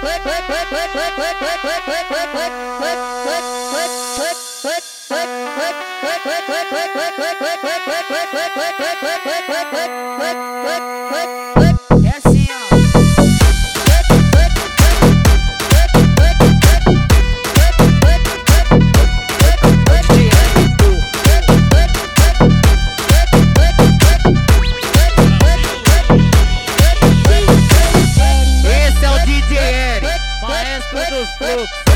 assim, ó. Esse é o DJ Eric, maestro dos fluxos.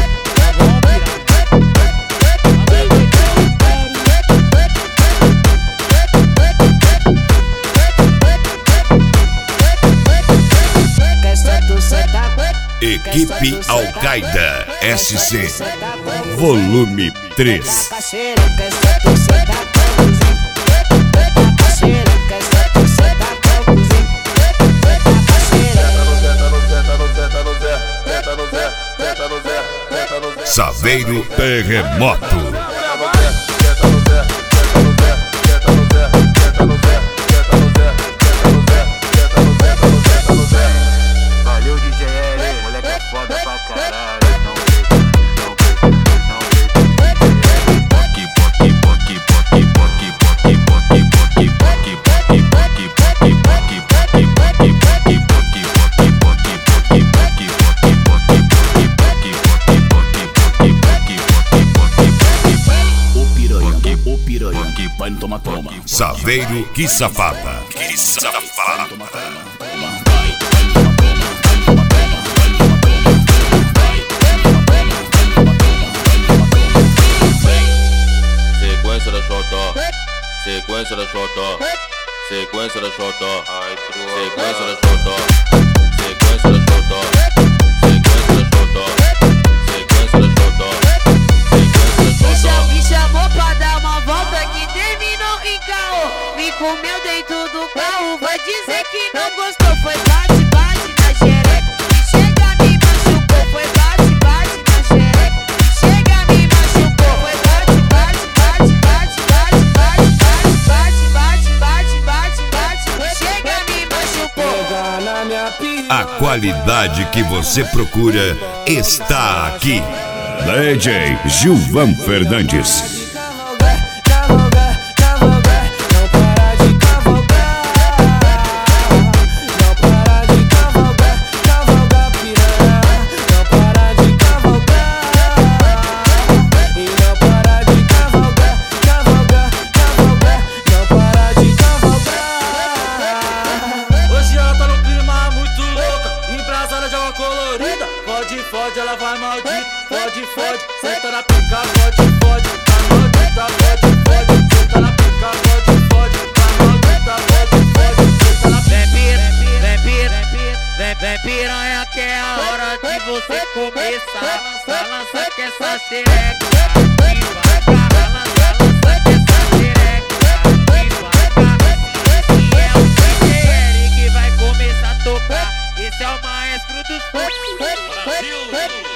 Equipe Al-Qaeda SC Volume 3. Saveiro Terremoto. Valeu, DJ L, moleque é foda pra caralho. Saveiro que safada. Que safada. Sequência da Xotó, sequência da Xotó, sequência da Xotó, sequência da Xotó, sequência da Xotó, sequência da Xotó, sequência da Xotó, sequência da Xotó. Me chamou pra dar uma volta que terminou em caô. Me comeu dentro do carro, vai dizer que não gostou. Foi bate, bate na xereca, e chega me machucou. Foi bate, bate na xereca, e chega me machucou. Foi bate, bate, bate, bate, bate, bate, bate, bate, bate, bate, bate, chega me machucou. A qualidade que você procura está aqui. DJ Gilvan Fernandes. Fode, ela vai maldita, fode, fode, senta na pica, fode, fode, vai maldita, fode, fode, senta na pica, fode, fode, vai maldita, fode, fode, senta na pica. Vem piranha que é a hora de você começar. Balança que essa xereca, devagar, balança que essa xereca, devagar. Esse é o DJ Eric que vai começar a tocar. Esse é o maestro dos fluxos. Brasil!